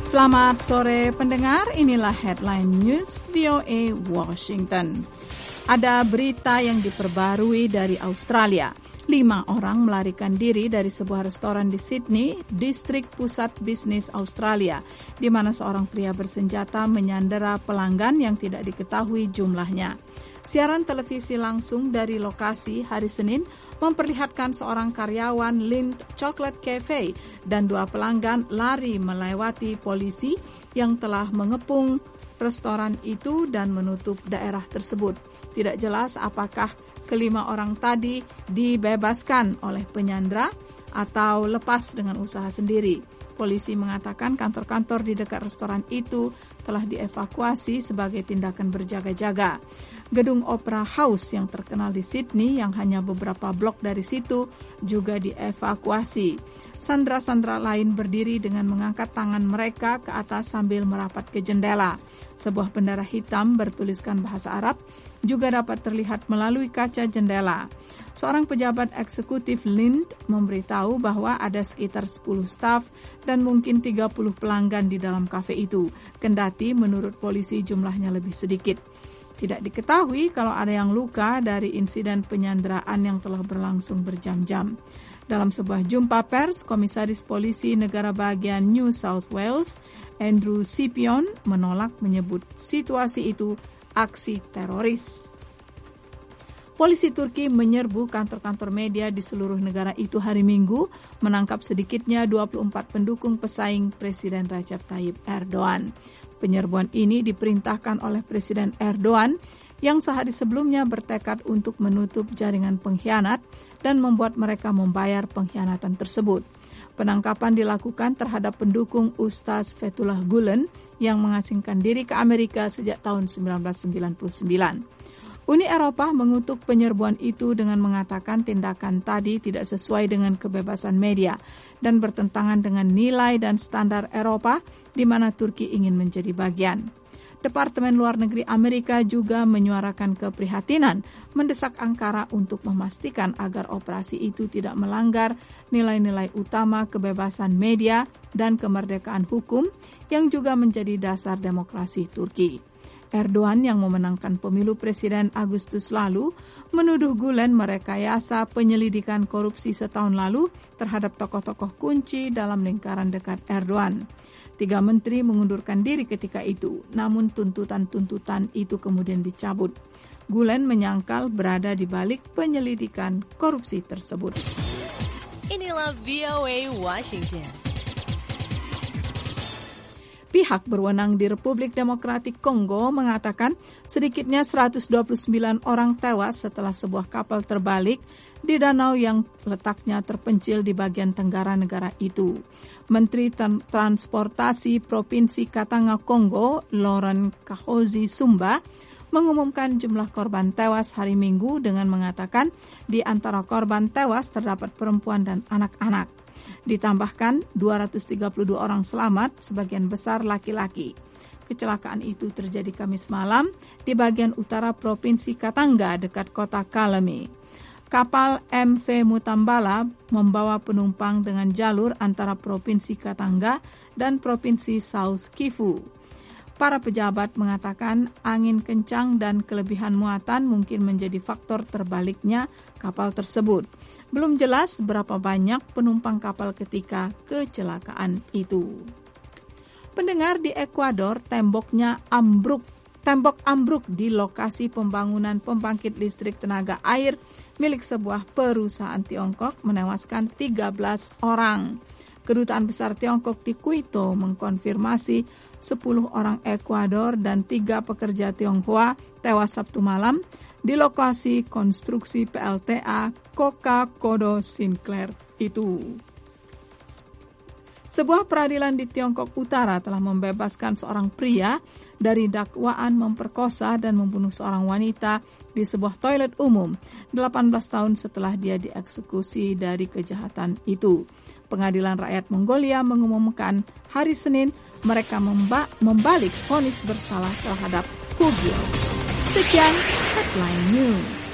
Selamat sore pendengar, inilah Headline News VOA Washington. Ada berita yang diperbarui dari Australia. 5 orang melarikan diri dari sebuah restoran di Sydney, distrik pusat bisnis Australia, di mana seorang pria bersenjata menyandera pelanggan yang tidak diketahui jumlahnya. Siaran televisi langsung dari lokasi hari Senin memperlihatkan seorang karyawan Lindt Chocolate Cafe dan 2 pelanggan lari melewati polisi yang telah mengepung restoran itu dan menutup daerah tersebut. Tidak jelas apakah kelima orang tadi dibebaskan oleh penyandra atau lepas dengan usaha sendiri. Polisi mengatakan kantor-kantor di dekat restoran itu telah dievakuasi sebagai tindakan berjaga-jaga. Gedung Opera House yang terkenal di Sydney yang hanya beberapa blok dari situ juga dievakuasi. Sandera-sandera lain berdiri dengan mengangkat tangan mereka ke atas sambil merapat ke jendela. Sebuah bendera hitam bertuliskan bahasa Arab juga dapat terlihat melalui kaca jendela. Seorang pejabat eksekutif Lindt memberitahu bahwa ada sekitar 10 staf dan mungkin 30 pelanggan di dalam kafe itu, kendati menurut polisi jumlahnya lebih sedikit. Tidak diketahui kalau ada yang luka dari insiden penyanderaan yang telah berlangsung berjam-jam. Dalam sebuah jumpa pers, Komisaris Polisi Negara Bagian New South Wales, Andrew Scipion, menolak menyebut situasi itu aksi teroris. Polisi Turki menyerbu kantor-kantor media di seluruh negara itu hari Minggu, menangkap sedikitnya 24 pendukung pesaing Presiden Recep Tayyip Erdogan. Penyerbuan ini diperintahkan oleh Presiden Erdogan yang sehari sebelumnya bertekad untuk menutup jaringan pengkhianat dan membuat mereka membayar pengkhianatan tersebut. Penangkapan dilakukan terhadap pendukung Ustaz Fethullah Gulen yang mengasingkan diri ke Amerika sejak tahun 1999. Uni Eropa mengutuk penyerbuan itu dengan mengatakan tindakan tadi tidak sesuai dengan kebebasan media dan bertentangan dengan nilai dan standar Eropa di mana Turki ingin menjadi bagian. Departemen Luar Negeri Amerika juga menyuarakan keprihatinan mendesak Ankara untuk memastikan agar operasi itu tidak melanggar nilai-nilai utama kebebasan media dan kemerdekaan hukum yang juga menjadi dasar demokrasi Turki. Erdogan yang memenangkan pemilu presiden Agustus lalu menuduh Gulen merekayasa penyelidikan korupsi setahun lalu terhadap tokoh-tokoh kunci dalam lingkaran dekat Erdogan. 3 menteri mengundurkan diri ketika itu, namun tuntutan-tuntutan itu kemudian dicabut. Gulen menyangkal berada di balik penyelidikan korupsi tersebut. Inilah VOA Washington. Pihak berwenang di Republik Demokratik Kongo mengatakan sedikitnya 129 orang tewas setelah sebuah kapal terbalik di danau yang letaknya terpencil di bagian tenggara negara itu. Menteri Transportasi Provinsi Katanga Kongo, Laurent Kahozi Sumba, mengumumkan jumlah korban tewas hari Minggu dengan mengatakan di antara korban tewas terdapat perempuan dan anak-anak. Ditambahkan 232 orang selamat, sebagian besar laki-laki. Kecelakaan itu terjadi Kamis malam di bagian utara Provinsi Katanga dekat kota Kalemi. Kapal MV Mutambala membawa penumpang dengan jalur antara Provinsi Katanga dan Provinsi South Kivu. Para pejabat mengatakan angin kencang dan kelebihan muatan mungkin menjadi faktor terbaliknya kapal tersebut. Belum jelas berapa banyak penumpang kapal ketika kecelakaan itu. Pendengar, di Ekuador, tembok ambruk di lokasi pembangunan pembangkit listrik tenaga air milik sebuah perusahaan Tiongkok menewaskan 13 orang. Kedutaan Besar Tiongkok di Quito mengkonfirmasi 10 orang Ekuador dan 3 pekerja Tionghoa tewas Sabtu malam di lokasi konstruksi PLTA Coca Kodo Sinclair itu. Sebuah peradilan di Tiongkok Utara telah membebaskan seorang pria dari dakwaan memperkosa dan membunuh seorang wanita di sebuah toilet umum 18 tahun setelah dia dieksekusi dari kejahatan itu. Pengadilan Rakyat Mongolia mengumumkan hari Senin mereka membalik vonis bersalah terhadap Hu Gil. Sekian Headline News.